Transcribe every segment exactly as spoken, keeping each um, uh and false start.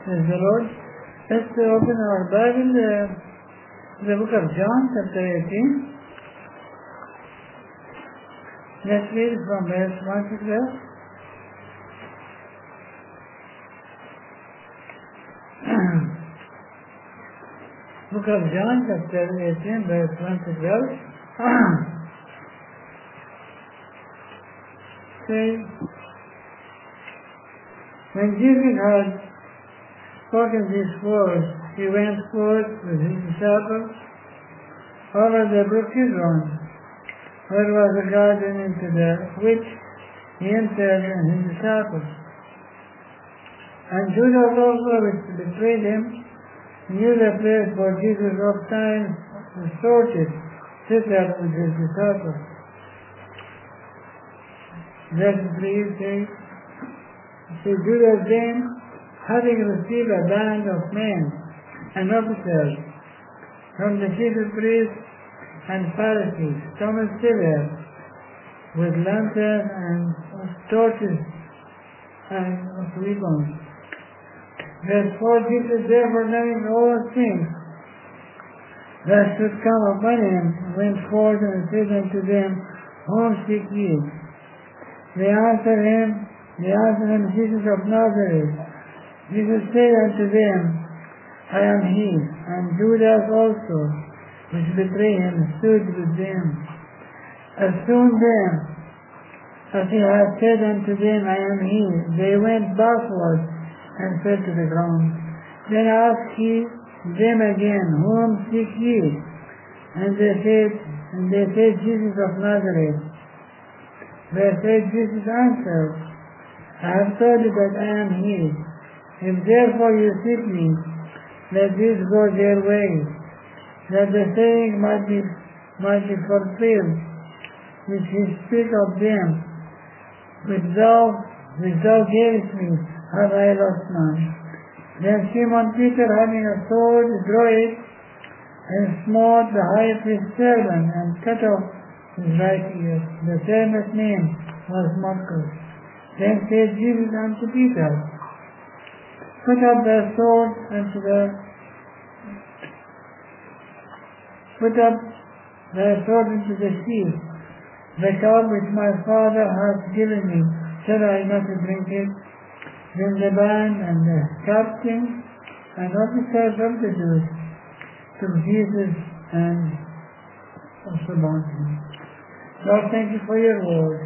Praise the Lord. Let's open our Bible, uh, the book of John, chapter eighteen. Let's read from verse one to twelve. Book of John, chapter eighteen, verse one to twelve. Say, when Jesus had spoken these words, he went forth with his disciples over the brook Kidron, where was a garden into the which he entered and his disciples. And Judas also, which betrayed him, knew the place where Jesus oftentimes resorted thither with his disciples. Verse three says, So Judas then, having received a band of men and officers from the chief priests and Pharisees, Thomas thither with lanterns and torches and weapons. Verse four, Jesus therefore knowing all things that should come upon him, went forth and said unto them, Whom seek ye? They answered him, they answered him, Jesus of Nazareth. Jesus said unto them, I am he. And Judas also, which betrayed him, stood with them. As soon then as he had said unto them, I am he, they went backward and fell to the ground. Then asked he them again, Whom seek ye? And they said, and they said, Jesus of Nazareth. Verse eight, Jesus answered, I have told you that I am he. If therefore you seek me, let this go their way, that the saying might be, might be fulfilled, which he speak of them, which thou, which thou gavest me, have I lost none. Then Simon Peter, having a sword, drew it, and smote the high priest's servant, and cut off his right ear. The servant's name was Malchus. Then said Jesus unto Peter, Put up thy sword unto the put up thy sword into the sheath. The cup which my Father hath given me, shall I not drink it? Then the band and the captain and officers of the Jews took Jesus and also bound him. Lord, thank you for your word.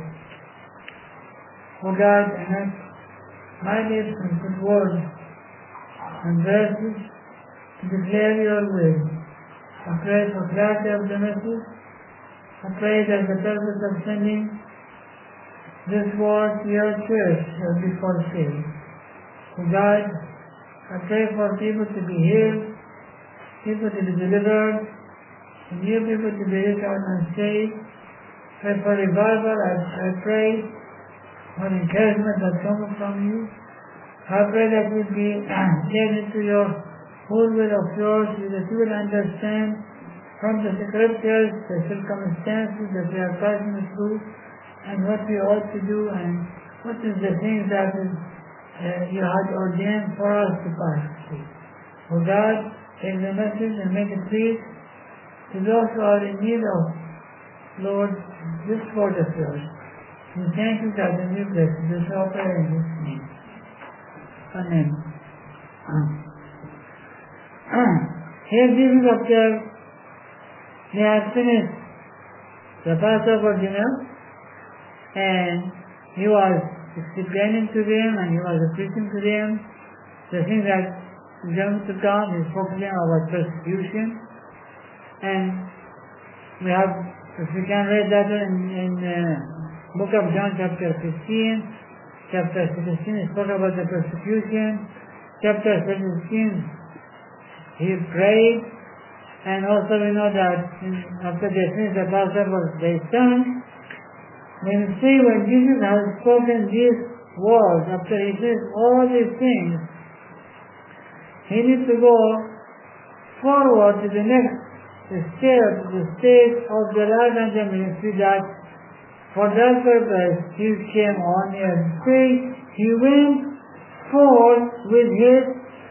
O God, and my lips and good words and verses to declare your will. I pray for clarity of the message. I pray that the purpose of sending this word to your church shall be fulfilled. O God, I pray for people to be healed, people to be delivered, and new people to be returned and saved. Pray for revival. I, I pray for encouragement that comes from you. I pray that we be led into your whole will of yours, so that you will understand from the scriptures the circumstances that we are passing through, and what we ought to do, and what is the things that is, uh, you had ordained for us to pass through. O God, take the message and make it clear to those who are in need of, Lord, this word of yours. We thank you, God, and we bless you. This our prayer in His name. Amen. Here Jesus observed, they had finished the Passover dinner, and he was explaining to them, and he was preaching to them the things that is going to come. He's focusing about persecution, and we have, if we can read that in, in uh, book of John, chapter fifteen, chapter sixteen, he spoke about the persecution. Chapter seventeen, he prayed, and also we know that in, after they finished the Passover, they sung. When you see, when Jesus has spoken these words, after he says all these things, he needs to go forward to the next step, the stage of the life and the ministry, that for that purpose he came on earth. He went forth with his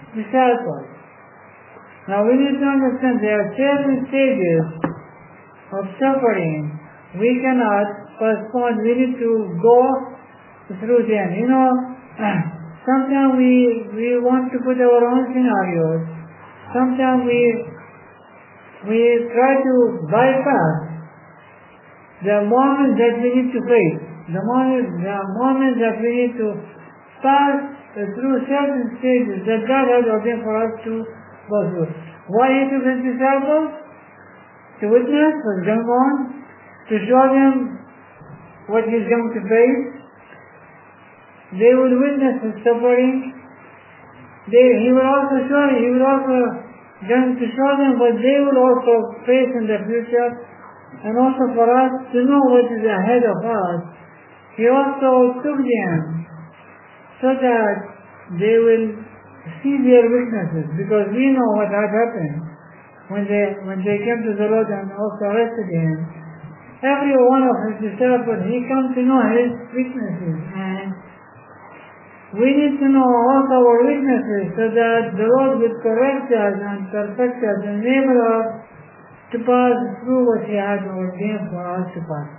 disciples. Now we need to understand there are certain stages of suffering. We cannot postpone, we need to go through them. You know, sometimes we, we want to put our own scenarios. Sometimes we, we try to bypass the moment that we need to face, the moment, the moment that we need to pass through certain stages that God has ordained for us to go through. Why he took his disciples? To witness what's going on, to show them what he's going to face. They will witness his suffering. They, he will also show, he will also going to show them what they will also face in the future, and also for us to know what is ahead of us. He also took them so that they will see their weaknesses, because we know what had happened when they when they came to the Lord and also arrested him. Every one of his disciples, he comes to know his weaknesses, and we need to know also our weaknesses so that the Lord will correct us and perfect us and enable us to pass through what he has ordained for us to pass.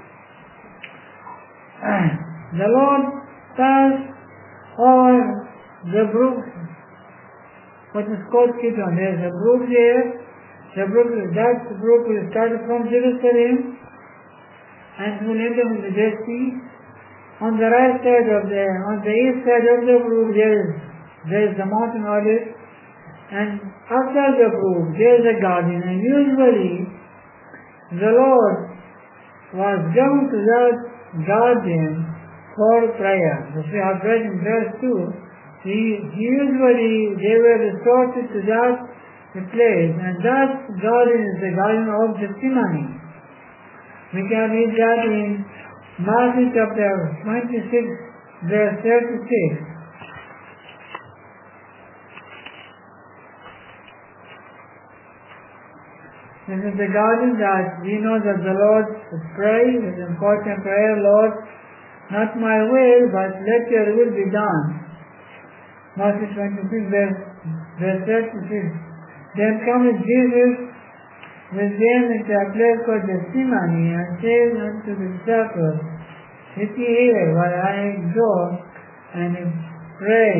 The Lord passed over the brook, what is called Kidron. There is a brook there. The brook, that brook will start from Jerusalem and will end up in the Dead Sea. On the right side of the, on the east side of the brook, there is, there is the mountain Olive, and after the brook, there is a garden, and usually the Lord was going to that garden for prayer. As we have read in verse two, he, he usually, they were resorted to that place, and that garden is the garden of Gethsemane. We can read that in Matthew chapter twenty-six, verse thirty-six. This is the garden that we know that the Lord prays, his important prayer, Lord, not my will, but let your will be done. Matthew twenty-six, verse, verse thirty-six. Then cometh Jesus with them into a place called Gethsemane, and said unto the disciples, sit ye here while I go and pray,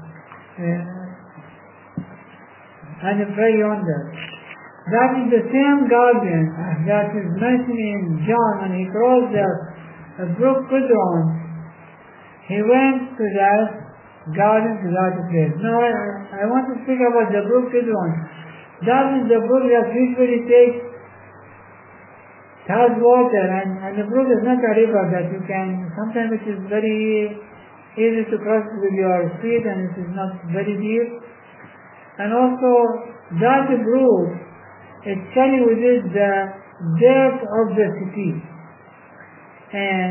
uh, and pray yonder. That is the same garden that is mentioned in John when he crossed the, the brook Kidron. He went to that garden to that place. Now I, I want to speak about the brook Kidron. That is the brook that usually takes, has water, and, and the brook is not a river that you can, sometimes it is very easy to cross with your feet and it is not very deep. And also that brook, it carries with it the dirt of the city. And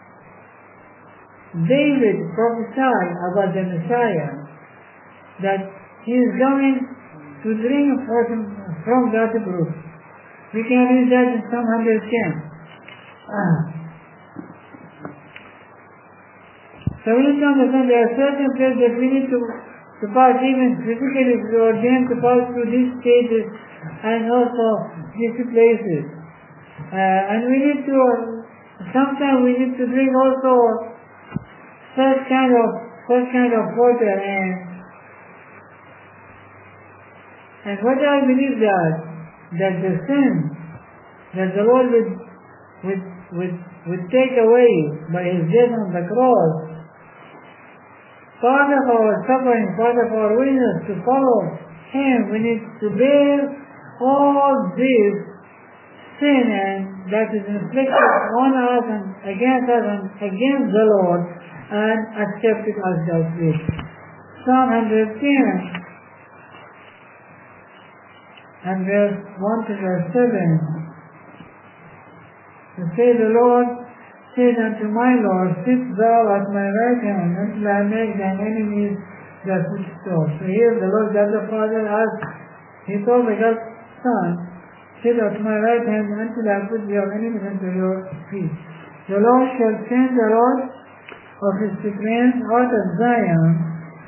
David prophesied about the Messiah, that he is going to drink from that brook. We can read that in Psalm one hundred ten. Ah. So we need to understand there are certain places that we need to, to pass, even physically if we are ordained to pass through these stages and also these places. Uh, and we need to, sometimes we need to drink also such kind of, such kind of water. And And what I believe that, that the sin that the Lord would, would, would, would take away by his death on the cross, part of our suffering, part of our willingness to follow him, we need to bear all this sin and that is inflicted on us and against us and against the Lord, and accept it as God's will. Psalm one hundred ten and verse one to verse seven. To say the Lord said unto my Lord, sit thou at my right hand until I make thine enemies thy footstool. So here the Lord God the Father asked, he told the God's Son, sit at my right hand until I put your enemies under your feet. The Lord shall send the Lord of his strength out of Zion,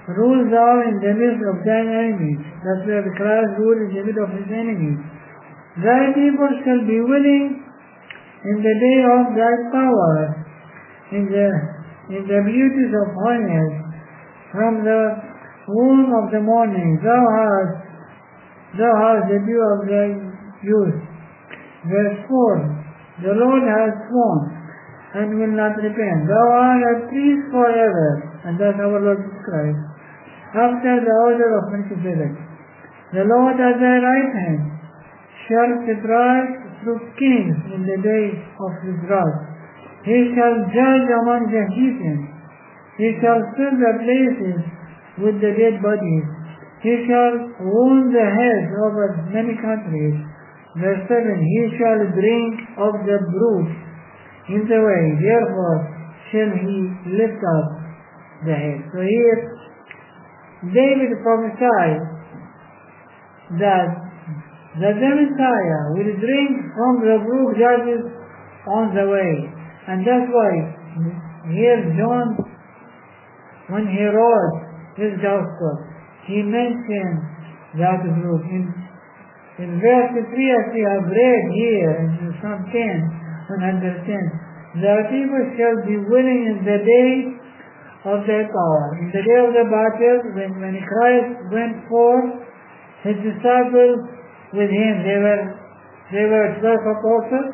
rule thou in the midst of thine enemies. That's where Christ ruled in the midst of his enemies. Thy people shall be willing in the day of thy power, in the in the beauties of holiness, from the womb of the morning. Thou hast thou hast the dew of thy youth. Verse four. The Lord has sworn and will not repent. Thou art a priest forever, and that's our Lord Jesus Christ, after the order of Melchizedek. The Lord at thy right hand shall strike through kings in the day of his wrath. He shall judge among the heathen. He shall fill the places with the dead bodies. He shall wound the heads over many countries. Verse seven. He shall bring up the brute in the way, therefore shall he lift up the head. So here David prophesied that the Messiah will bring from the brook judges on the way. And that's why here John, when he wrote his gospel, he mentioned that brook. In, in verse three, as we have read here in Psalm ten, one hundred ten, the people shall be willing in the day of their power. In the day of the battle, when, when Christ went forth, his disciples with him, they were they were twelve apostles.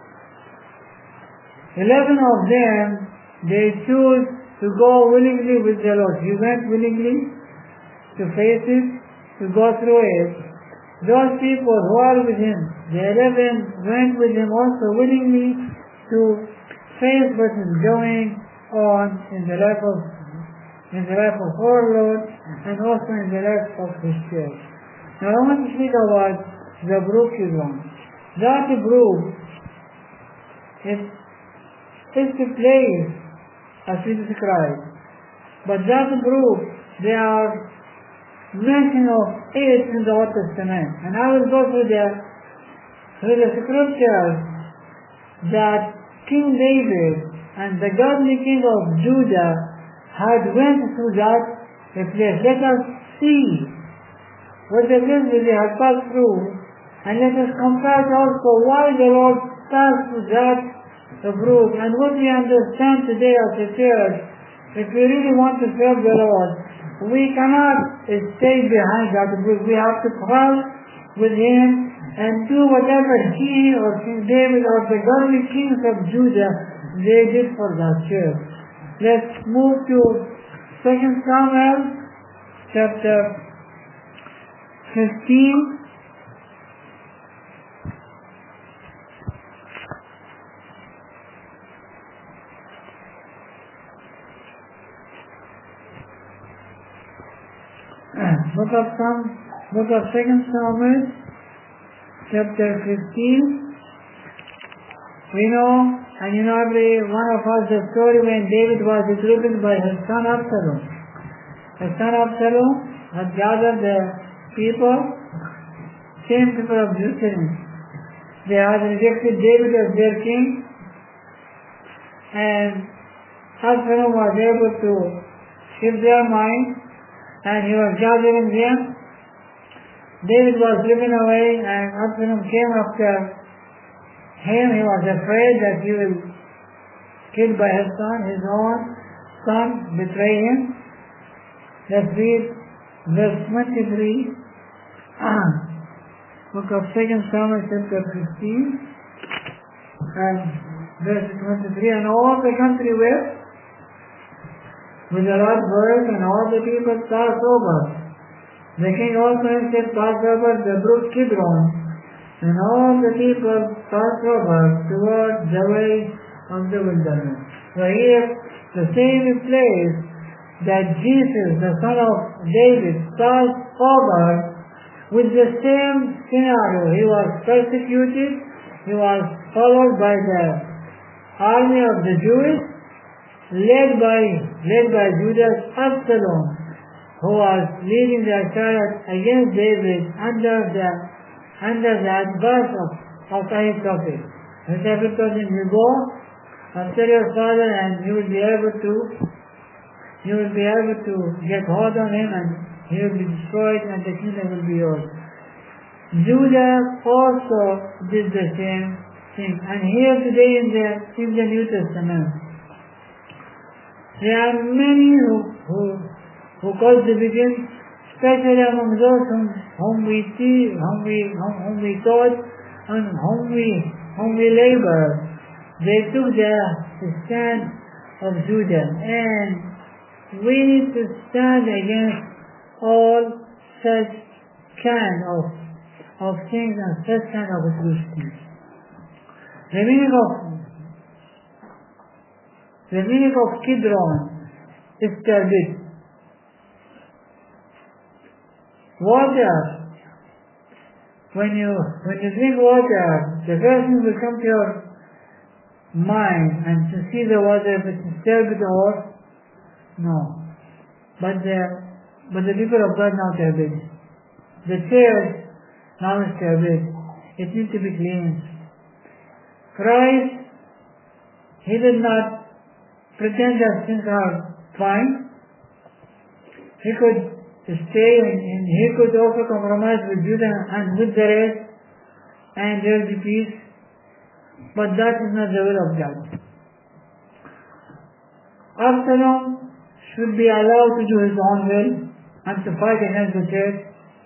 Eleven of them, they chose to go willingly with the Lord. He went willingly to face it, to go through it. Those people who are with him, the eleven went with him also willingly to face what is going on in the life of in the life of our Lord and also in the life of his church. Now I want to speak about the brook Kidron. That brook is is the place as we described. But that brook, there are mention of it in the Old Testament. And I will go through the through the scriptures that King David and the godly king of Judah had went through that place. Let us see what the place that they had passed through, and let us compare also why the Lord passed through that brook, and what we understand today as a church. If we really want to serve the Lord, we cannot stay behind that brook. We have to cross with him and do whatever he or King David or the godly kings of Judah they did for that church. Let's move to Second Samuel chapter fifteen. Book of Psalm, Book of Second Samuel, chapter fifteen. We know, and you know every one of us, the story when David was driven by his son Absalom. His son Absalom had gathered the people, same people of Jerusalem. They had rejected David as their king, and Absalom was able to shift their mind, and he was gathering them. David was driven away, and Absalom came after him. He was afraid that he will be killed by his son, his own son, betray him. Let's read verse twenty-three, book of Second Samuel chapter fifteen, and verse twenty-three. And all the country wept with a loud voice, and all the people passed over. The king also himself passed over the brook Kidron, and all the people passed over toward the way of the wilderness. So here, the same place that Jesus, the son of David, passed over with the same scenario. He was persecuted, he was followed by the army of the Jews, led by led by Judas Absalom, who was leading the chariot against David under the under the advice of, of Ahithophel. Ahithophel told him, you go after your father and you will be able to you will be able to get hold on him and he will be destroyed and the kingdom will be yours. Judah also did the same thing. And here today in the, in the New Testament, there are many who, who, who cause division, especially among those whom, whom we see, whom we, whom, whom we thought, and whom we, whom we labor. They took the, the stand of Judah, and we need to stand against all such kind of, of things and such kind of atrocities. The meaning of the meaning of Kidron is turbid. Water. When you when you drink water, the first thing will come to your mind and to see the water if it is turbid or no. But the but the people of God now turbid. The church now is turbid. It needs to be cleansed. Christ, he did not pretend that things are fine. He could stay and, and he could also compromise with Judah and with the rest and there will be peace. But that is not the will of God. Absalom should be allowed to do his own will and to fight against the church,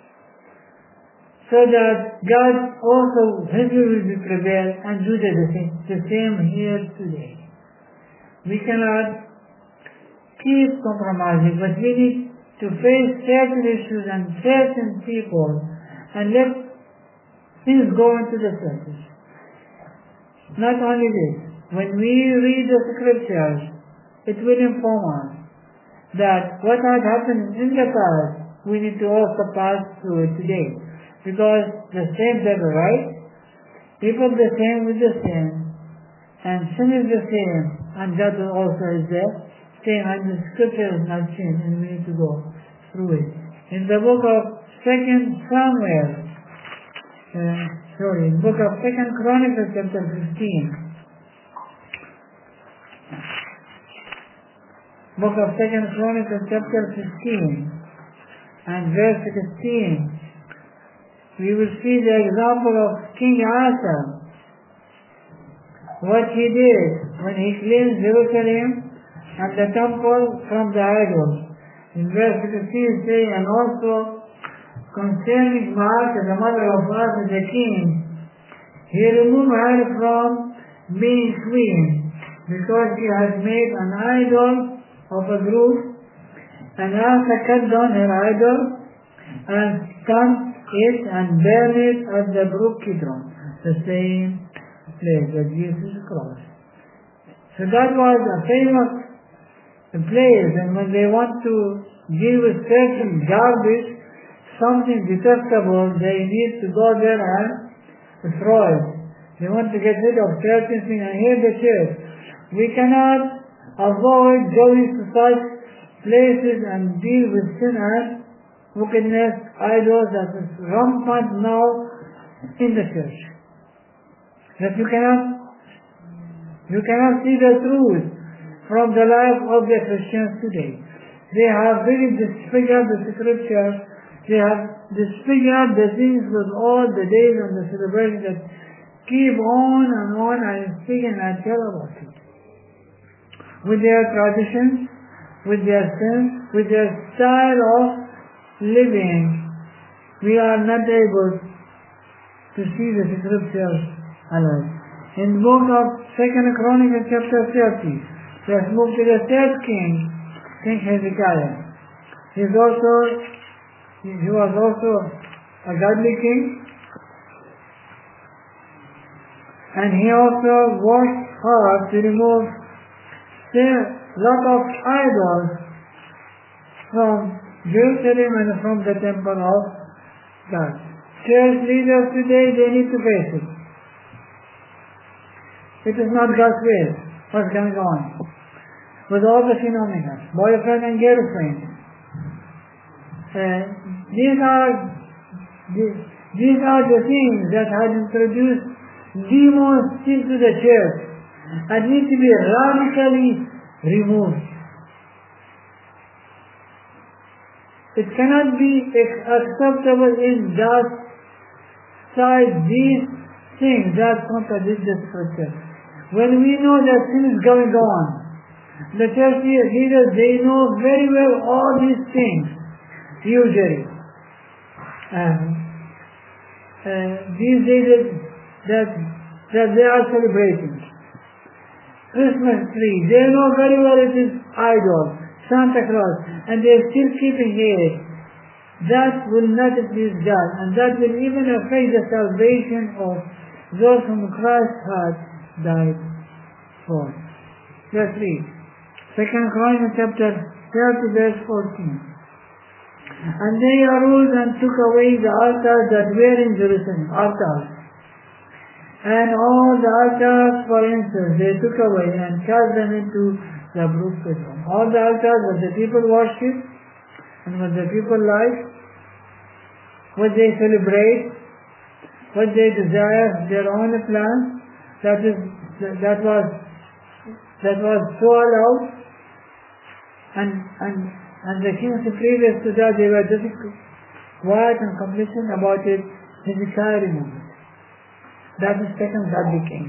so that God also, his will will be prevailed and Judah the same, the same here today. We cannot keep compromising, but we need to face certain issues and certain people and let things go into the surface. Not only this, when we read the scriptures, it will inform us that what had happened in the past, we need to also pass through it today. Because the same devil, right? People the same with the same, and sin is the same, and God also is the same, and the scripture is not changed, and we need to go through it. In the book of Second Samuel, uh, sorry, in the book of Second Chronicles chapter fifteen, book of Second Chronicles chapter fifteen, and verse sixteen, we will see the example of King Asa, what he did when he cleansed Jerusalem and the temple from the idols. In verse sixteen say, and also concerning Maacah, the mother of Asa the king, he removed her from being queen, because she had made an idol of a group, and Asa cut down her idol and stamped it and burn it at the brook Kidron, the same place that Jesus crossed. So that was a famous place, and when they want to deal with certain garbage, something detestable, they need to go there and throw it. They want to get rid of certain things, and here the church. We cannot avoid going to such places and deal with sin and wickedness, idols that is rampant now in the church. That you cannot, you cannot see the truth from the life of the Christians today. They have really disfigured the scriptures. They have disfigured the things with all the days and the celebrations that keep on and on and speak and tell about it. With their traditions, with their sins, with their style of living, we are not able to see the scriptures alive. In the book of Second Chronicles chapter thirty, let's move to the third king, King Hezekiah. He is also he was also a godly king, and he also worked hard to remove a lot of idols from Jerusalem and from the temple of God. Church leaders today, they need to face it. It is not God's will what's going on with all the phenomena, boyfriend and girlfriend. Uh, these are the, these are the things that have introduced demons into the church and need to be radically removed. it cannot be acceptable in that side these things that contradict the scripture. When we know that sin is going on, the church leaders, they know very well all these things, usually. Um, uh, these days that, that they are celebrating. Christmas tree, they know very well it is idol, Santa Claus, and they are still keeping it. That will not please God, and that will even affect the salvation of those whom Christ had died for. Let's read. Second Chronicles chapter thirty, verse fourteen. And they arose and took away the altars that were in Jerusalem, altars. And all the altars for incense they took away and cast them into the brook Kidron. All the altars that the people worship and what the people like, what they celebrate, what they desire, their own plans, that is that was that was so allowed, and and and the kings previous to that they were just quiet and complacent about it. Hezekiah removed it. That is second godly king.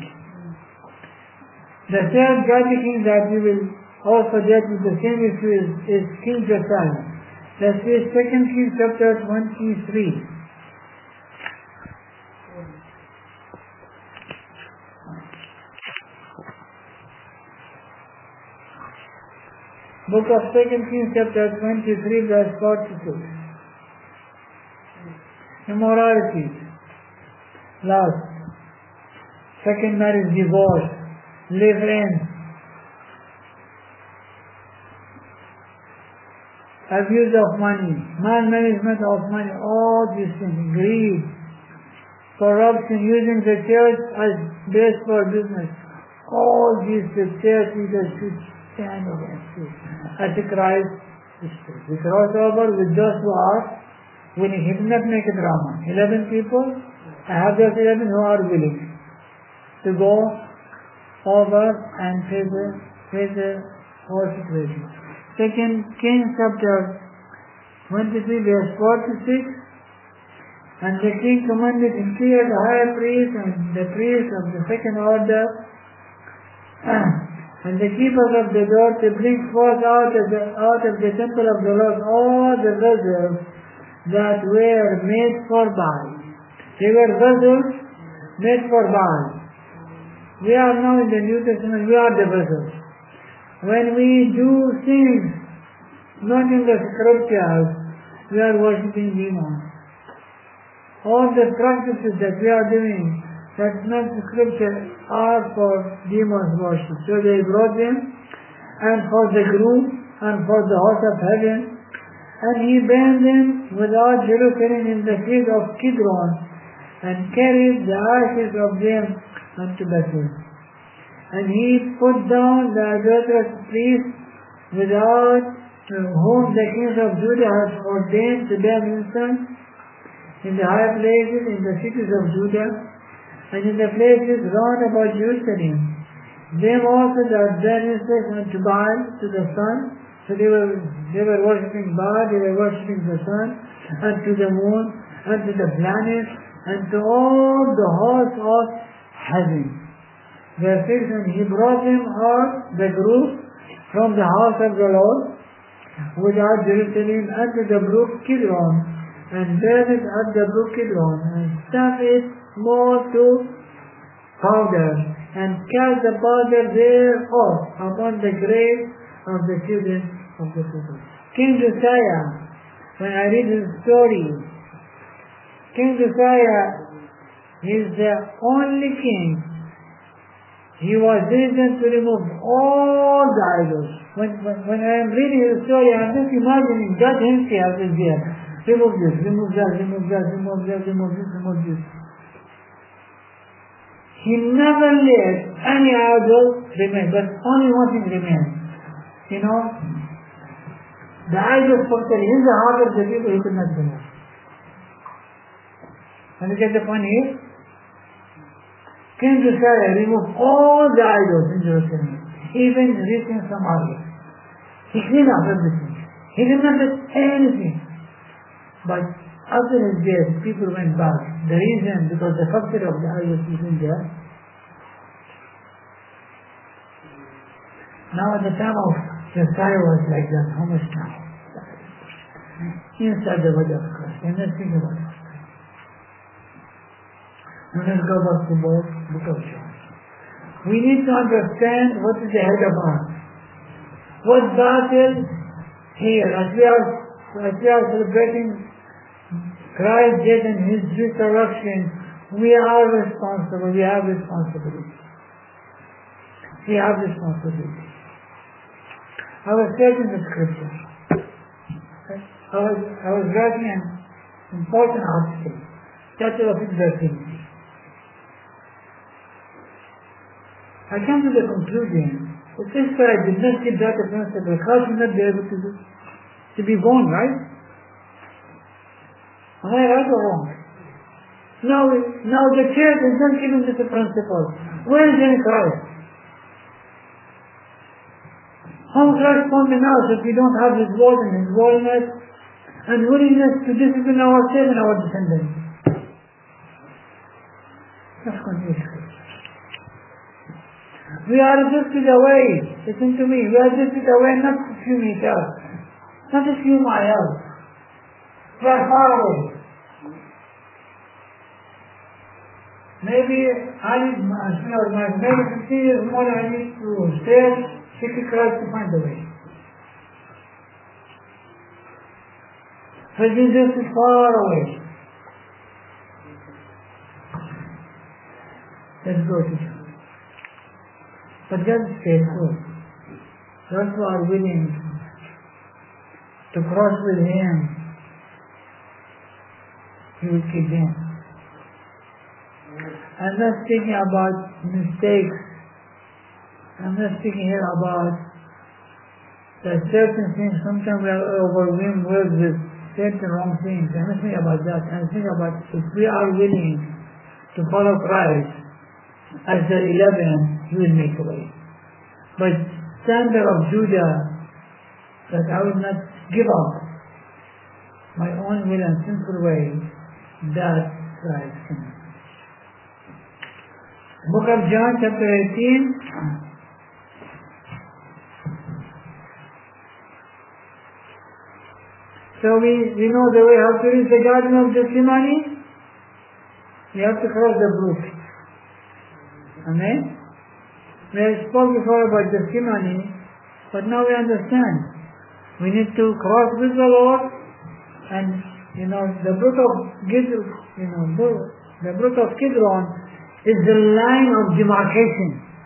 The third godly king that we will also deal with the same issue is, is King Josiah. Let's read Second Kings chapter twenty-three. Book of Second Kings chapter twenty-three, verse forty-two. Immorality, lust, second marriage, divorce, live-in, abuse of money, malmanagement of money, all these things, greed, corruption, using the church as base for business, all these the church leaders should stand against it. As Christ is we cross over with those who are willing. He did not make a drama. Eleven people, I have those eleven who are willing to go over and pay the, pay the whole situation. Second Kings chapter twenty-three, verse forty-six. And the king commanded Hilkiah the high priest and the priest of the second order and the keepers of the door to bring forth out of the out of the temple of the Lord all the vessels that were made for Baal. They were vessels made for Baal. We are now in the New Testament, we are the vessels. When we do things not in the scriptures, we are worshipping demons. All the practices that we are doing that's not the scripture are for demons worship. So they brought them and for the group and for the host of heaven, and he burned them without Jerusalem in the field of Kidron and carried the ashes of them unto Bethel. And he put down the idolatrous priests without whom the kings of Judah had ordained to burn incense in the high places in the cities of Judah and in the places round about Jerusalem. Them also that burn incense unto Baal, to the sun. So they were they were worshipping Baal, they were worshipping the sun, and to the moon, and to the planets, and to all the hosts of heaven. Verse six, and he brought them out, the group, from the house of the Lord, without Jerusalem, unto the brook Kidron, and burned it at the brook Kidron, and stuck it more to powder, and cast the powder thereof upon the grave of the children of the people. King Josiah, when I read his story, King Josiah is the only king. He was diligent to remove all the idols. When, when, when I am reading his story, I am just imagining God himself is there. Remove this, remove that, remove that, remove that, remove this, remove this. He never let any idol remain, but only one thing remains. You know, the idol structure in the heart of the people he could not remove. And you get the point here? King Josiah removed all the idols in Jerusalem, even reaching Samaria. He cleaned up everything. He did not let anything. But after his death, people went back. The reason, because the factory of the idol isn't there. Now at the time of Josiah was like that. How much now? Inside the body of Christ. And let's think about it. Now let's go back to both book of John. We need to understand what is ahead of us. What battle here, as we are, as we are celebrating Christ's death and His resurrection, we are responsible. We have responsibility. We have responsibility. I was searching the scripture. I was, I was writing an important article, chapter of Exodus. I came to the conclusion that if I did not keep that principle, Christ would not be able to, do, to be born, right? Am I right or wrong? Now, now the church is not giving this a principle. Where is any Christ? How Christ found in us if we don't have His word and His holiness and willingness to discipline ourselves and our descendants? Let's continue. We are drifted away. Listen to me. We are drifted away not a few meters, not a few miles. We are far away. Maybe I need, maybe fifty years more I need to stay, seek Christ to find the way. But Jesus is far away. Let's go to Him. But God is faithful. Those who are willing to cross with Him, He will keep them. I'm not speaking about mistakes. I'm not speaking here about that certain things, sometimes we are overwhelmed with certain wrong things. I'm not speaking about that. I'm speaking about if we are willing to follow Christ, as the eleven, He will make a way. But standard of Judah, that I will not give up my own will and sinful way, that Christ can. Book of John, chapter eighteen. So we, we know the way how to reach the Garden of Gethsemane. You have to cross the brook. Amen? We have spoken before about Gethsemane, but now we understand. We need to cross with the Lord, and you know the brook of Kidron, you know the brook of Kidron is the line of demarcation.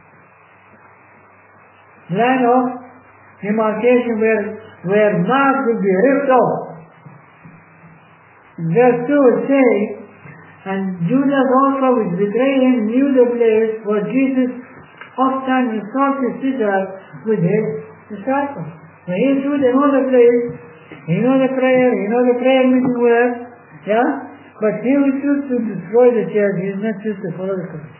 Line of demarcation where where mark will be ripped off. Verse two will say, and Judas also with betraying him knew the place where Jesus often insulted Peter with his disciples. So he knew they know the place, he know the prayer, he know the prayer meeting where, yeah? But he will choose to destroy the church, he is not choose to follow the Christ.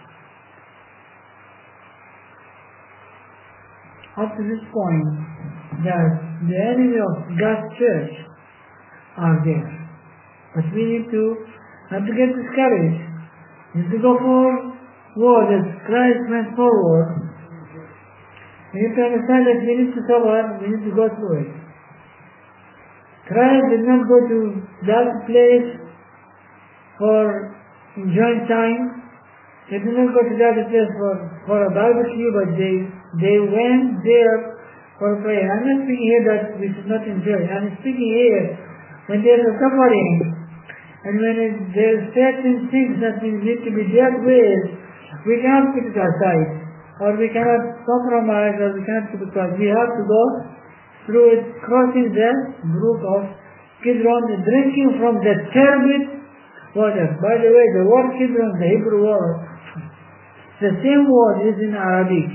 Up to this point, that the enemy of God's church are there. But we need to not to get discouraged. We need to go forward as Christ went forward. We need to understand that we need to suffer, we need to go through it. Christ did not go to that place for enjoying time. They did not go to that place for, for a barbecue, but they, they went there for prayer. I'm not speaking here that we should not enjoy. I'm speaking here when there is a suffering, and when it, there are certain things that we need to be dealt with, we cannot put it aside, or we cannot compromise, or we cannot put it aside. We have to go through it, crossing the brook of Kidron, drinking from the turbid water. By the way, the word Kidron, the Hebrew word, the same word is in Arabic.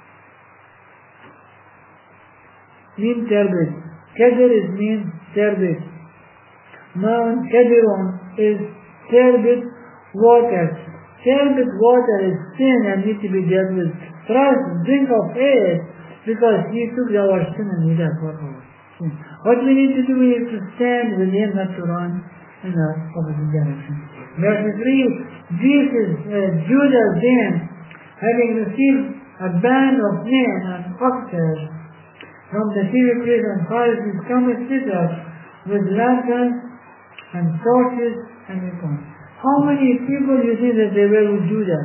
Mean turbid. Kedr is mean turbid. Mount Kidron is turbid water. Turbid water is sin and needs to be dealt with. Trust, drink of it, because He took our sin and He died for our sin. What we need to do is to stand with him, not to run in the opposite direction. Verse three, Jesus, uh, Judas then, having received a band of men and officers from the chief priests and Pharisees, cometh thither with lanterns and torches and weapons. How many people you see that they were with Judas?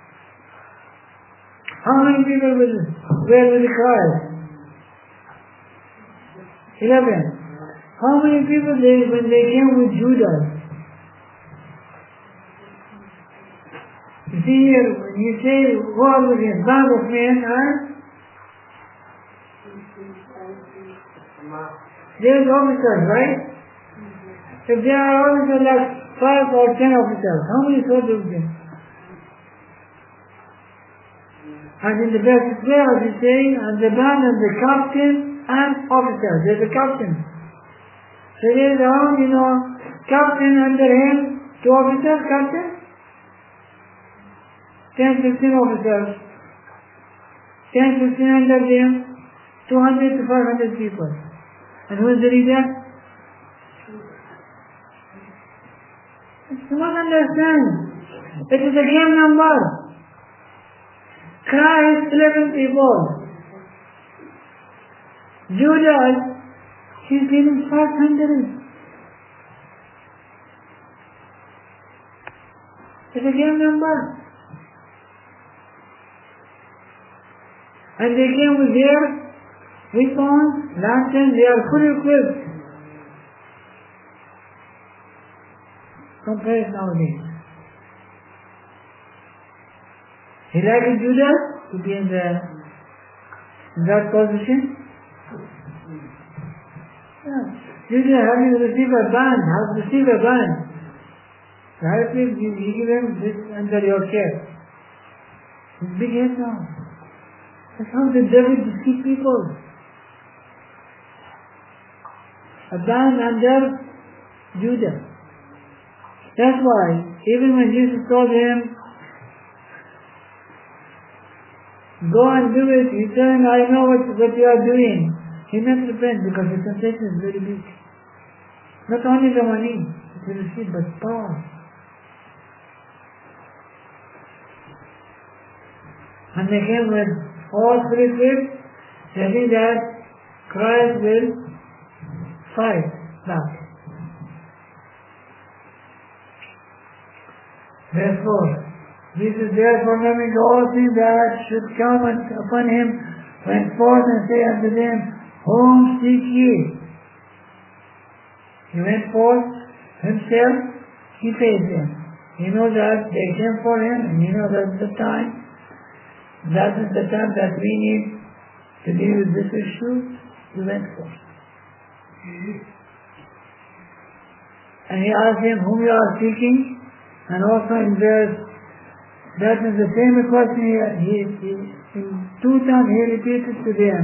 How many people were with Christ? Eleven. How many people they when they came with Judas? You see here, when you say what was the band of men are? There's officers, right? If there are officers like five or ten officers, how many soldiers are there? And in the verse twelve you say, and the band of the captain and officers. There's a captain. So there's around, you know, captain under him, two officers, captain, ten, fifteen officers, ten, fifteen under them, two hundred to five hundred people. And who is the leader? You must understand. It is a game number. Christ, eleven people. Judas, he's given five hundred. It's a game number. And they came with their weapons, lanterns, they are fully equipped. Compare it nowadays. He liked Judas to be in the in that position. Yeah. Judas having received a band, has received a band. The high priest, you give him this under your care. He's big head now. That's how the devil deceives people. A band under Judas. That's why, even when Jesus told him, go and do it, he said, I know what, what you are doing. He must repent because the temptation is very big. Not only the money that he received, but power. And they came with all three equipped, telling that Christ will fight back. Therefore, Jesus therefore knowing all things that should come upon him, went forth and said unto them, whom seek ye? He went forth himself, he faced them. He knows that they came for him, and he knows that the time, that is the time that we need to deal with this issue. He went forth. And he asked him whom you are seeking, and also in verse, that is the same question he, he, he in two times he repeated to them.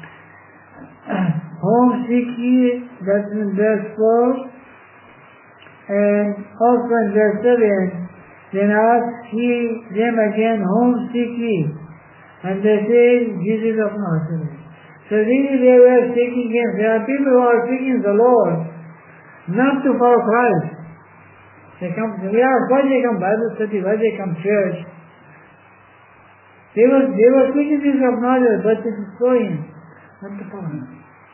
Whom seek ye, that's in verse four, and also in verse seven, then asked he them again, whom seek ye? And they say, Jesus of Nazareth. So really they were seeking him. There are people who are seeking the Lord, not to follow Christ. They come, we are, why they come Bible study, why they come church? They were, they were seeking Jesus of Nazareth, but to destroy him, not to follow him.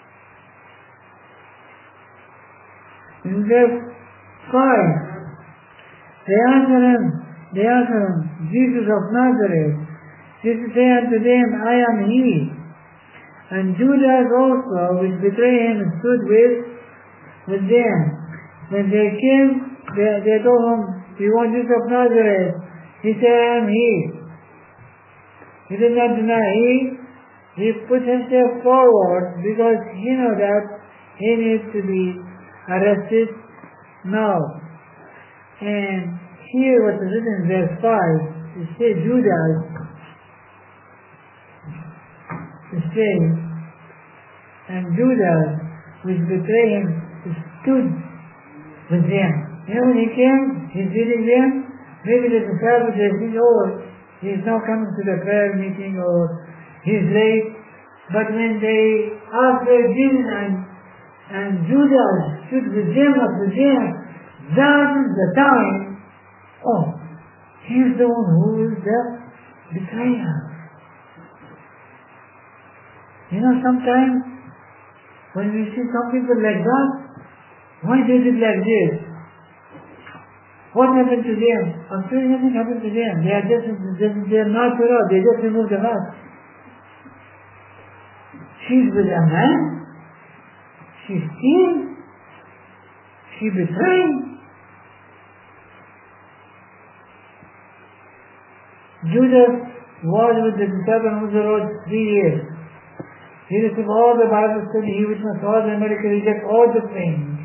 In verse five, they answer him, they answer him, Jesus of Nazareth. Jesus said unto them, I am he. And Judas also, which betrayed him, stood with, with them. When they came, they, they told him, we want Jesus of Nazareth. He said, I am he. He did not deny he. He put himself forward because he knew that he needs to be arrested now. And here what is written in verse five, it says Judas, it says, and Judas, which betrayed him, stood with them. You know, when he came, he's leading them. Maybe the disciples, they think, oh, he's not coming to the prayer meeting, or he's late. But when they asked for Jesus and, and Judas stood with them at the gate, that is the time, oh, he is the one who is the betrayer. You know, sometimes when we see some people like that, why they did like this? What happened to them? Actually nothing happened to them. They are just, they are not for us. They just removed the mask. She's with a man. She steals. She betrays. Judas was with the disciples on the road three years. He received all the Bible study. He witnessed all the miracles. He did all the things.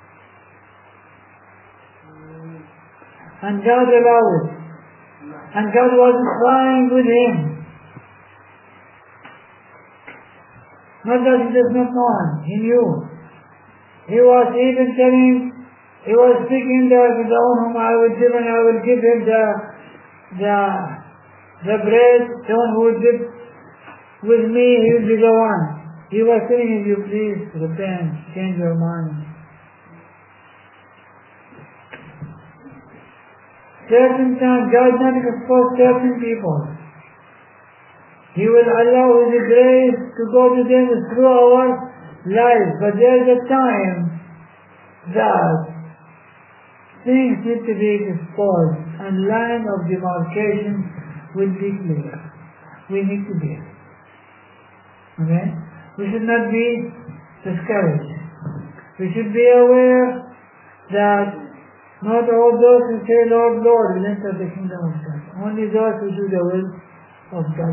And God allowed. And God was crying with him. Not that he does not know him. He knew. He was even telling, he was speaking there to the one whom I will give, and I will give him the the the bread, the one who will give with me, he will be the one. He was saying, if you please repent, change your mind. Certain times, God not expose certain people. He will allow His grace to go to them through our lives. But there is a time that things need to be exposed and line of demarcation will be clear. We need to be. Okay? We should not be discouraged. We should be aware that not all those who say, Lord, Lord, will enter the kingdom of God. Only those who do the will of God.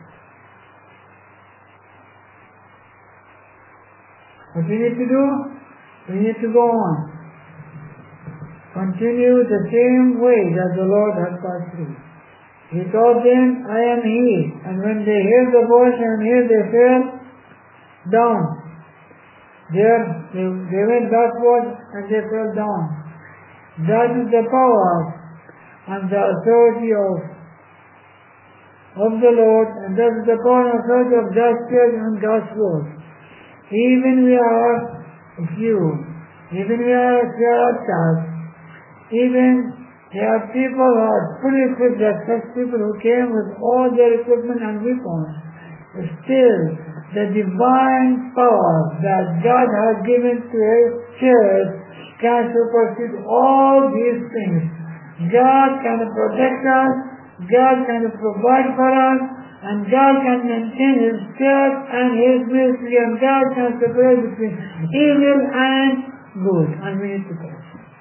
What we need to do? We need to go on. Continue the same way that the Lord has passed through. He told them, I am He. And when they heard the voice and here they fell down. There, they, they went backward and they fell down. That is the power and the authority of, of the Lord, and that is the power and authority of God's Spirit and God's word. Even we are few, even we are outcasts, even there are people who are fully equipped, there are such people who came with all their equipment and weapons. But still, the divine power that God has given to His church can supersede all these things. God can protect us, God can provide for us, and God can maintain His church and His ministry, and God can separate between evil and good. And we need to pray.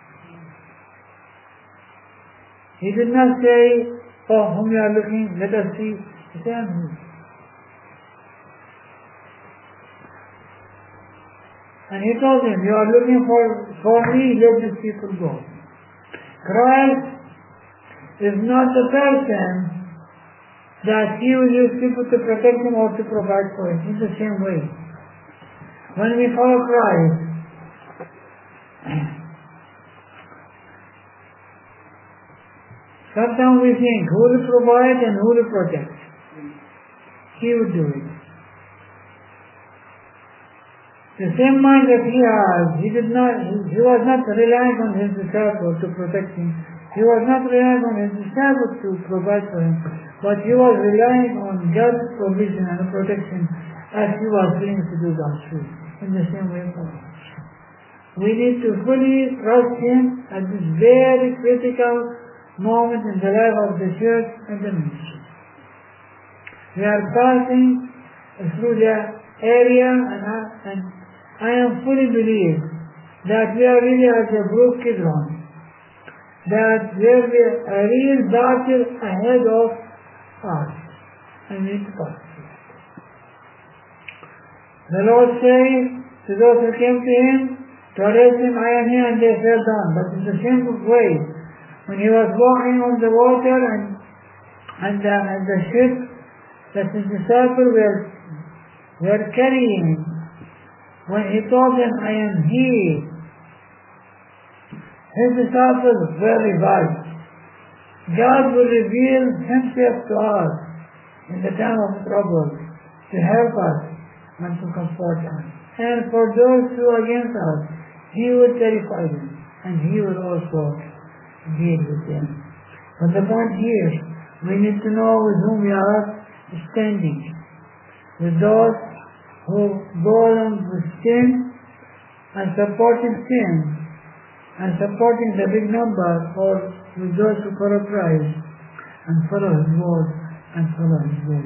He did not say, for whom you are looking, let us see. He said, and He told him, you are looking for, for me, let these people go. Christ is not the person that He will use people to protect Him or to provide for Him. In the same way, when we follow Christ, sometimes we think, who will provide and who will protect? He will do it. The same mind that He has, He did not, He, he was not relying on His disciples to protect Him. He was not relying on His disciples to provide for Him. But He was relying on God's provision and protection as He was willing to do God's will. In the same way for us. We need to fully trust Him at this very critical moment in the life of the church and the ministry. We are passing through the area, and I, and I am fully believe that we are really at the Brook Kidron, that there will be a real battle ahead of us, and we need to pass through it. The Lord says to those who came to Him, to arrest Him, I am here, and they fell down. But in the same way, when He was walking on the water and and the, and the ship that His disciples were, were carrying, when He told them, I am He, His disciples were revived. God will reveal Himself to us in the time of trouble to help us and to comfort us. and for those who are against us, He will terrify them, and He will also deal with them. But the point here, we need to know with whom we are standing. With those who go along with sin and supporting sin and supporting the big number, or with those who follow Christ and follow His word and follow His will.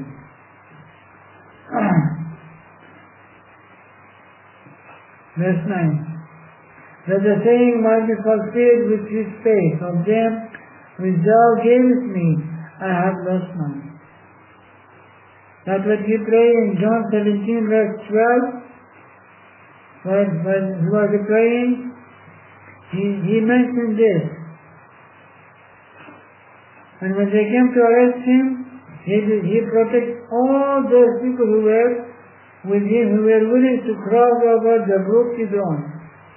Verse nine. That the saying might be fulfilled which He spake, of them which Thou gavest me, I have lost none. That's what He prayed in John seventeen verse twelve. When, when He was praying, He, he mentioned this. And when they came to arrest Him, He, he protected all those people who were with Him, who were willing to cross over the brook Kidron.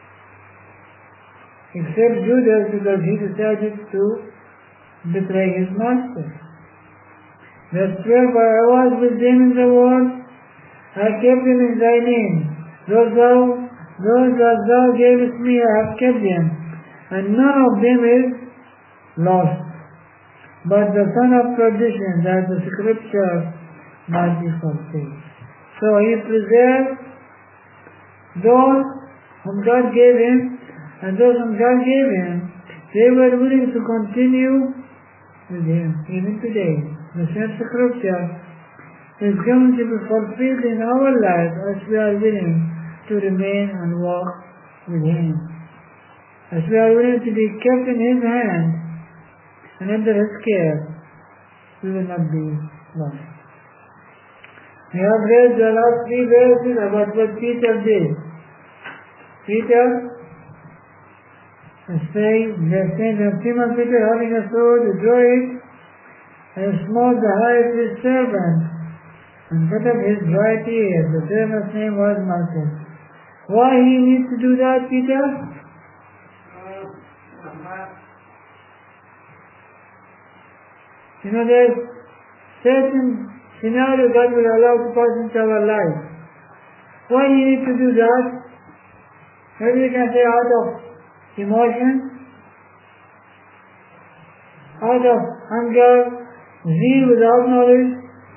Except Judas, because he decided to betray his master. Verse twelve, For I was with them in the world, I kept them in Thy name. Those thou, those that Thou gavest me, I have kept them, and none of them is lost, but the son of perdition, that the scripture might be fulfilled. So He preserved those whom God gave Him, and those whom God gave Him, they were willing to continue with Him, even today. The same scripture is going to be fulfilled in our life as we are willing to remain and walk with Him. As we are willing to be kept in His hand and under His care, we will not be lost. We have read the last three verses about what Peter did. Peter saying, they're saying that Simon Peter, having a sword, drew it and smote the high priest's servant and cut off his right ear. The servant's name was Malchus. Why he needs to do that, Peter? You know, there's certain scenario God will allow to pass into our life. Why he needs to do that? Maybe you can say out of emotion, out of anger, zeal without knowledge,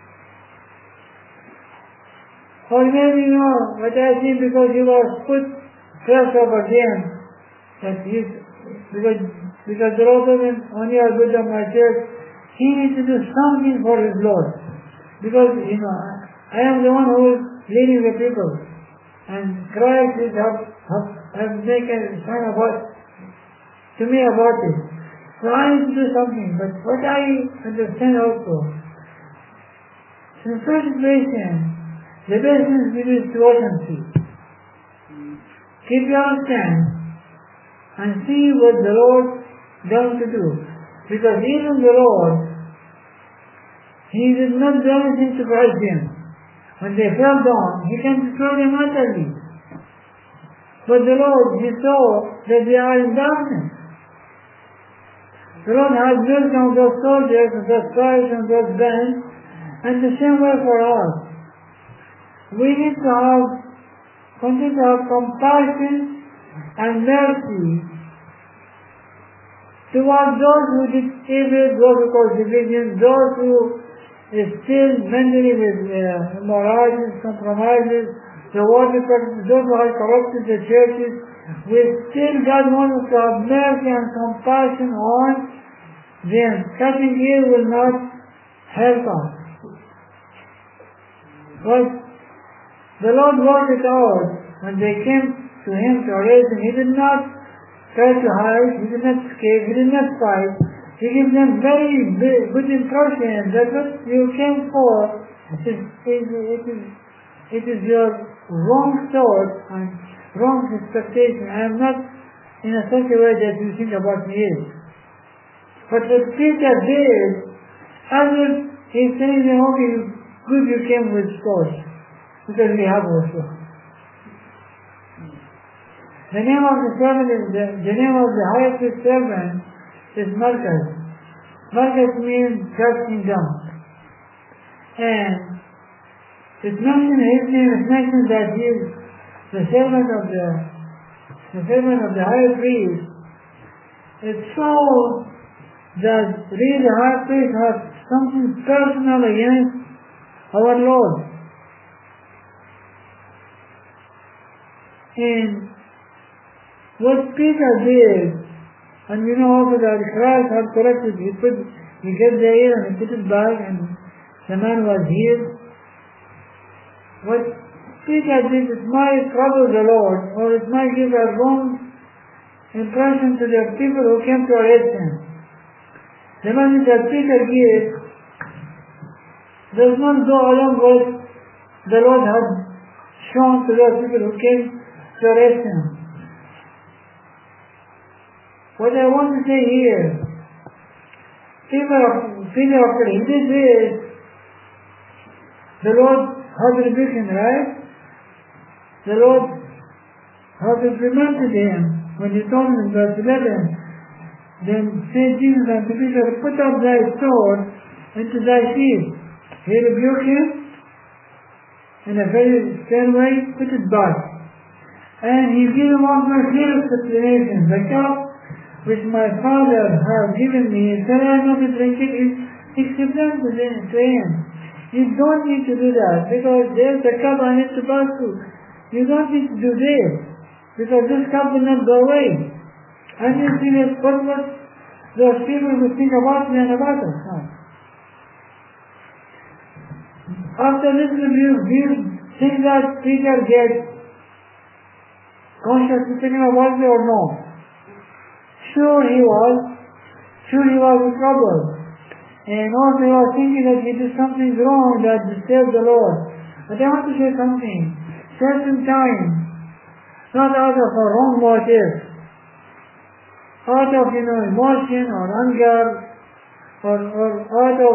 or maybe you know what I think because he was put first over them, that he because because the Lord told him, only are good of my church, he needs to do something for his Lord. Because you know, I am the one who is leading the people, and Christ is have have, have made a sign about to me about it. So I need to do something. But what I understand also, in such situation, the best thing to do is to watch and see. Keep your stand and see what the Lord does to do. Because even the Lord, He did not do anything to crush them. When they fell down, He can destroy them utterly. But the Lord, He saw that they are in darkness. The Lord has mercy on those soldiers and those spies and those bands, and the same way for us. We need to have, continue to have compassion and mercy towards those who did evil, those who cause division, those who is still mentally with uh, immoralities, compromises, the worldly practices, those who have corrupted the churches. We still, God wants us to have mercy and compassion on them. Cutting ear will not help us. But the Lord worked it out when they came to Him to arrest Him. He did not try to hide, He did not escape, He did not fight. He gave them very good impression that what you came for is, is, it, is, it is your wrong thought and wrong expectation. I am not in a such a way that you think about me is. But what Peter did, after he's saying, okay, good you came with sword, because we have also. The name of the servant is the, the name of the high priest servant is Malchus. Malchus means just kingdom. And it's mentioned, his name is mentioned that he is the servant of the, the servant of the high priest, it shows that really the high priest has something personal against our Lord. And what Peter did, and we know also that Christ had corrected, he put, he kept the ear and he put it back and the man was healed. What Peter did, it might trouble the Lord, or it might give a wrong impression to the people who came to arrest him. The message that Peter gives does not go along with the Lord had shown to those people who came to arrest him. What I want to say here, Peter, Peter after he did this, the Lord has rebuked him, right? The Lord has reprimanded him when he told him in verse eleven, then said Jesus unto Peter, put up thy sword into thy sheath. He rebuked him in a very stern way, put it back. And he gave him also a clear explanation. The cup which my Father has given me, shall I not drink it? Except unto him. You don't need to do that, because there's the cup I need to pass through. You don't need to do this, because this cup will not go away. And you see that what what those people who think about me and about us. Huh? After this review, do you think that Peter gets conscious to think about me or no? Sure he was. Sure he was in trouble. And also he was thinking that he did something wrong that disturbed the Lord. But I want to say something. Certain time, not out of a wrong motive, out of, you know, emotion or anger, or, or out of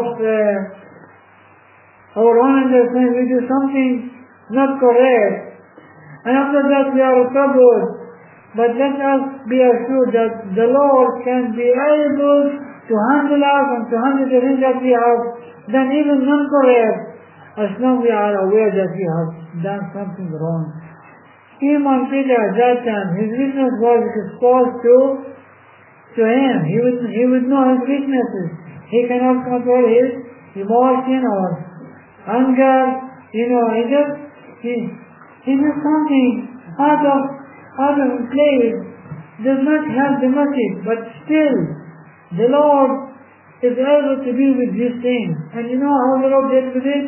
uh, our own understanding, we do something not correct. And after that we are troubled. But let us be assured that the Lord can be able to handle us and to handle the things that we have done even non-correct, as long as we are aware that we have done something wrong. Simon Peter at that time, his weakness was exposed to, to him. He would, he would know his weaknesses. He cannot control his emotion or anger. You know, he just, he, he did something out of, out of place, does not have the message, but still, the Lord is able to deal with these things. And you know how the Lord dealt with it?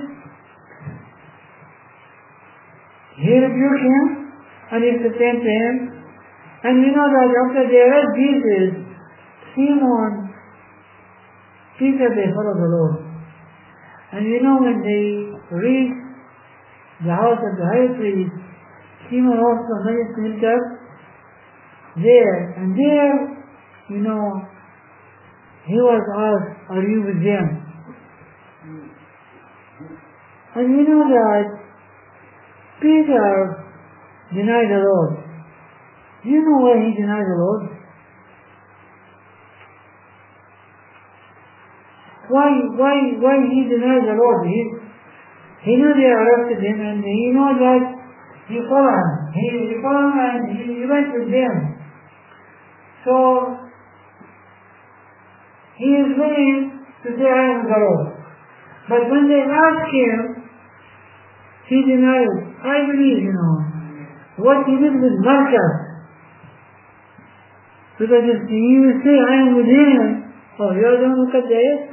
He rebuked him, and he sustained to him. And we know that after they arrest Jesus, Simon, Peter, they follow the Lord. And you know when they reach the house of the high priest, Simon also managed to enter there. And there, you know, he was asked, are you with them? And we know that Peter denied the Lord. Do you know why he denied the Lord? Why, why, why he denied the Lord? He, he knew they arrested him, and he knew that he followed him. He, he followed him and he, he went with them. So, he is willing to say, I am the Lord. But when they asked him, he denied. I believe, you know, what he did with Marcus. Because if you say, I am with him, oh, you are the one who cut the head.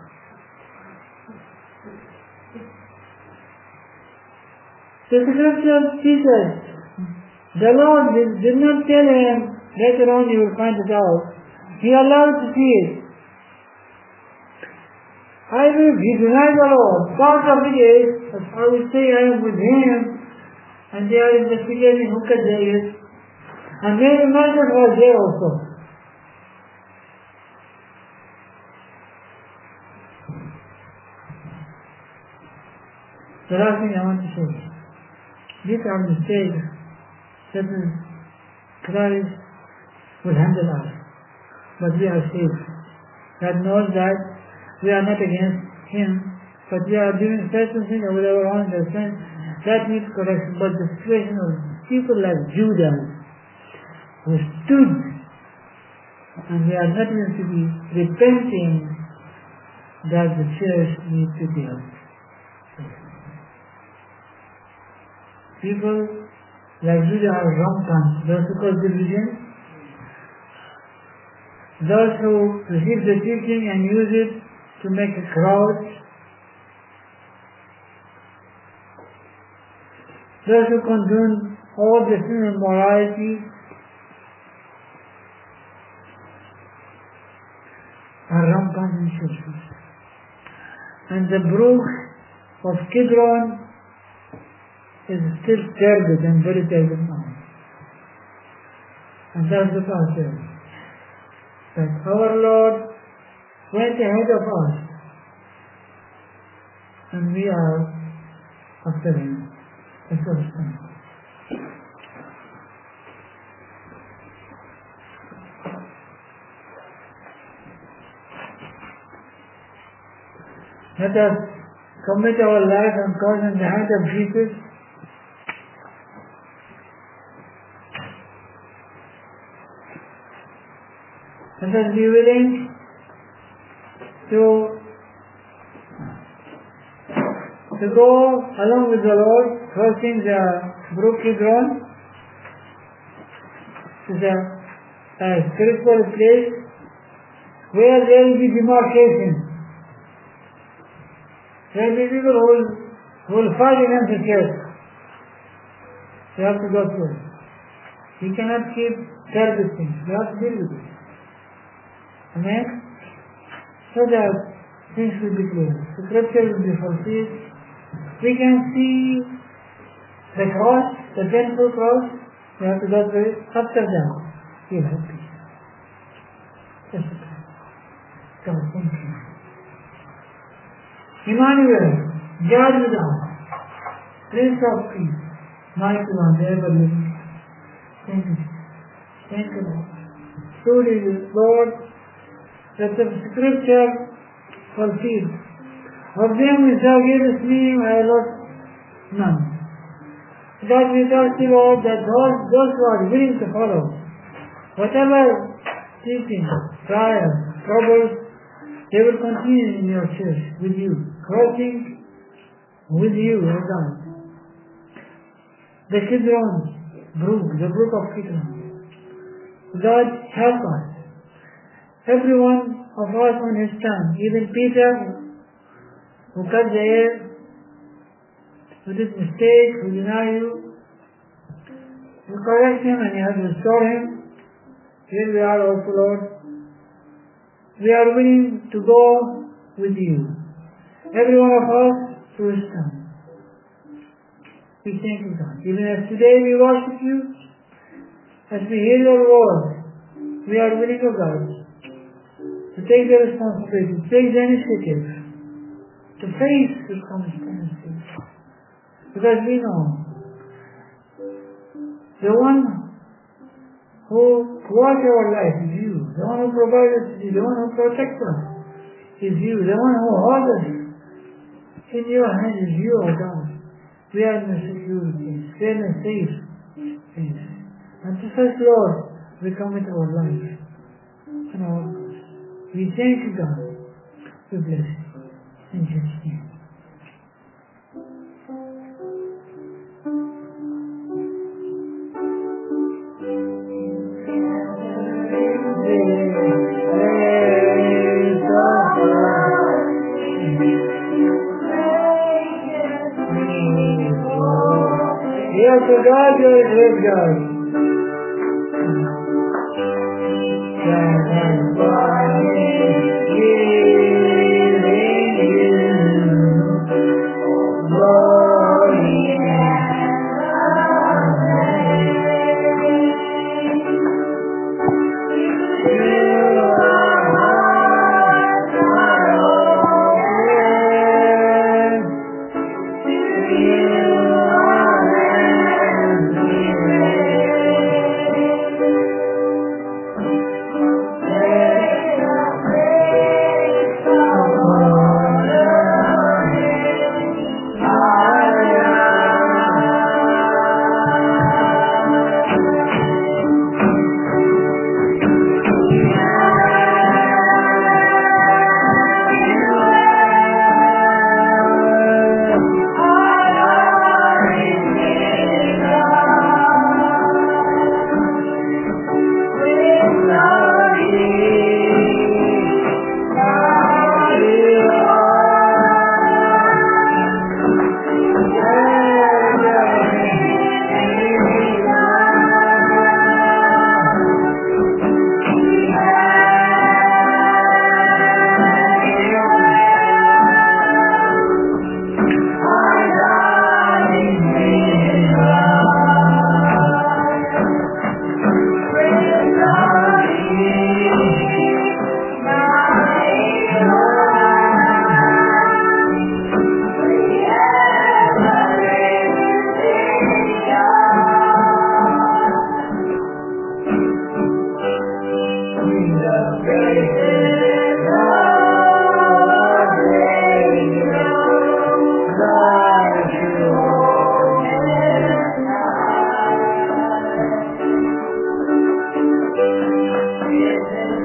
The scripture teaches, the Lord did, did not tell him, later on you will find it out. He allowed to see it. I believe he denied the Lord. Part of it is, I will say I am with him, and they are investigating who cut the head. And Mary Margaret was there also. The last thing I want to say, these are mistakes that Christ will handle us, but we are safe. God knows that we are not against Him, but we are doing certain things with our own understanding that needs correction, but the situation of people like Judah who stood, and we are not going to be repenting that the church needs to be helped. People like Judah are rampant. Those who cause division, those who receive the teaching and use it to make a crowd, those who condone all the sin and morality, are rampant in churches. And the brook of Kidron is still turbid and very turbid now. And that's the passage. That our Lord went ahead of us, and we are after Him. That's what it's saying. Let us commit our life and cause in the hand of Jesus. Let us be willing to, to go along with the Lord, crossing the brook Kidron. It is a, a spiritual place where there will be demarcation. There will be people who will, who will fight against the church. We have to go through it. We cannot keep terrible things. We have to deal with it. Amen? So that things will be clear. The scripture will be fulfilled. We can see the cross, the painful cross. We have to go through it. After that, we'll have peace. Just a prayer. God, thank you. Emmanuel, God with us, Prince of Peace, mighty one, the ever living. Thank you. Thank you, Lord. Truly, Lord, that the scripture fulfilled. Of them which thou gavest me, I lost none. God, we ask you, Lord, that those, those who are willing to follow, whatever teaching, trials, troubles, they will continue in your church with you, crossing with you, O God. The Kidron brook, the brook of Kidron. God, help us. Every one of us on his stand, even Peter, who cut the air, who did mistake, who denied you, you correct him and you have to restore him. Here we are also, Lord. We are willing to go with you. Every one of us to his stand. We thank you, God. Even as today we worship you, as we hear your word, we are willing, O God, to take the responsibility, to take the initiative, to face the circumstances. Because we know the one who watches our life is you. The one who provides us is you. The one who protects us is you. The one who holds us in your hands is you, O God. We are in a secure place. We are in a safe place. And to such, Lord, we commit our life and our cause. We thank you, God. We bless you. In Jesus' name. Yes, to God, you are a great God.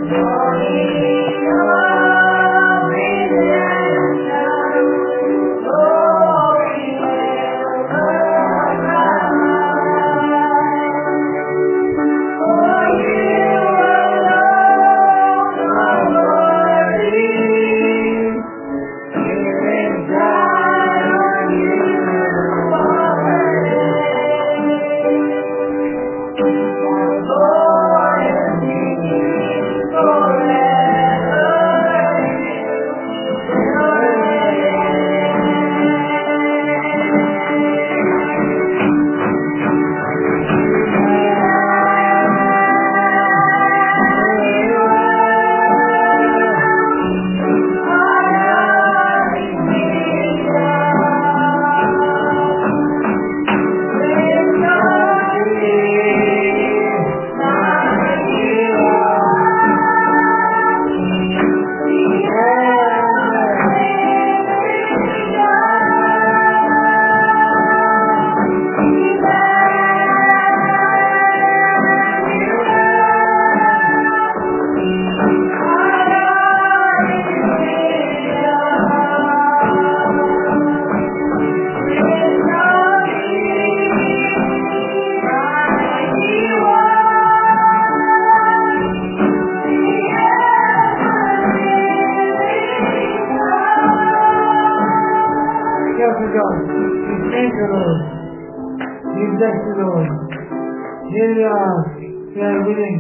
Here we are, we are willing,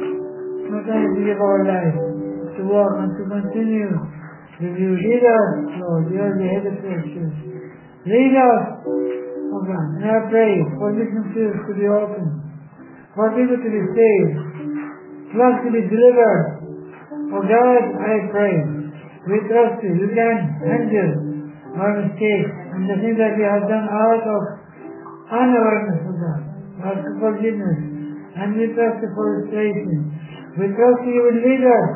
sometimes we give our life to walk and to continue. Will you lead us, Lord? You are the head of churches. Lead us, oh God, and I pray for mission fields to be open, for people to be saved, flocks to be delivered. Oh God, I pray, we trust you. You can handle our mistakes and the things that we have done out of unawareness, oh God. Ask for forgiveness, and we trust you for restoration. We trust you will lead us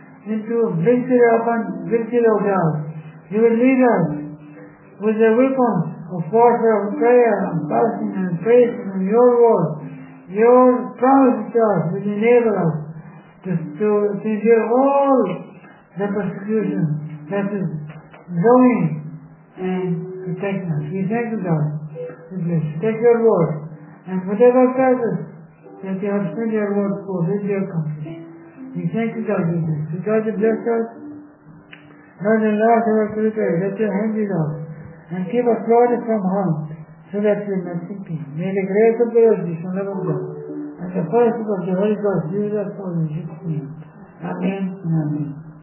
into victory upon victory, O God. You will lead us with the weapons of warfare, of prayer, and fasting, and praise, and your word. Your promise to us will enable us to, to, to endure all the persecution that is going and protecting us. We thank you, God. We bless you. Take your word. And whatever purpose that you have sent your word for, will be accomplished. We thank you, God, Jesus. Because you bless us, Lord, and Lord, our Creator, let your hand be off, and keep us, Lord, from harm, so that we may seek Him. May the grace of the Lord, the Son of God, and the fellowship of the Holy Ghost be with us all in Jesus' name. Amen and amen.